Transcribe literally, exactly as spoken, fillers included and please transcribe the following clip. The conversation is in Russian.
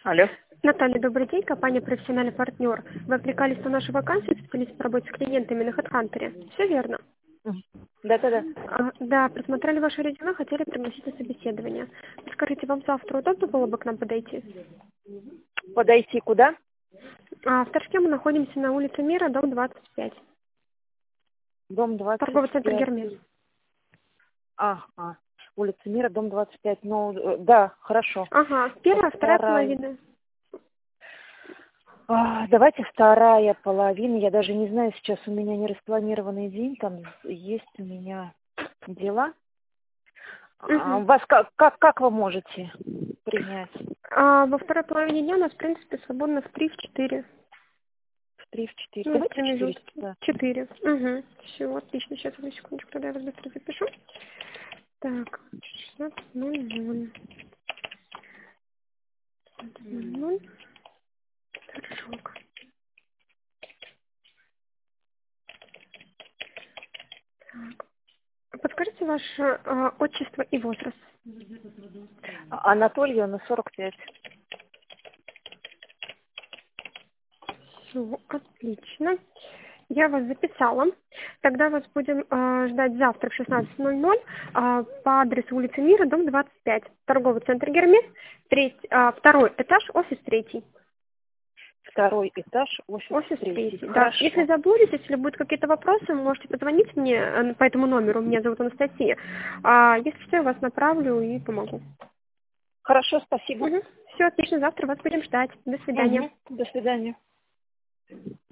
Алло. Наталья, добрый день. Компания «Профессиональный партнер». Вы откликались на нашу вакансию специалист по работе с клиентами на HeadHunter. Все верно? Да-да-да. А, да, просмотрели ваше резюме, хотели пригласить на собеседование. Скажите, вам завтра удобно было бы к нам подойти? Подойти куда? А, в Торжке мы находимся на улице Мира, дом двадцать пять. Дом двадцать Торговый центр пять. «Гермес». Ага. Улица Мира, дом двадцать пять. Ну, э, да, хорошо. Ага, первая, вторая Вторая. половина. А, давайте вторая половина. Я даже не знаю, сейчас у меня не распланированный день. Там есть у меня дела. А, Угу. вас как, как, как вы можете принять? А, во второй половине дня у нас, в принципе, свободно в три, в четыре. В три, в четыре. Ну, в Давайте в четыре. промежутке. Да. четыре. Угу. Все, отлично. Сейчас, одну секундочку, тогда я вас быстро запишу. Так, шестнадцать ноль ноль. ноль. Торжок. Так. Подскажите ваше э, отчество и возраст. Анатольевна, сорок пять. Все, отлично. Я вас записала. Тогда вас будем э, ждать завтра в шестнадцать ноль ноль э, по адресу улицы Мира, дом двадцать пять. Торговый центр «Гермес». Треть, э, второй этаж, офис третий. Второй этаж, офис, Офис третий. третий, да. Хорошо. Если заблудитесь, если будут какие-то вопросы, вы можете позвонить мне э, по этому номеру. Меня зовут Анастасия. А если что, я вас направлю и помогу. Хорошо, спасибо. Угу. Все, отлично. Завтра вас будем ждать. До свидания. Мгм. До свидания.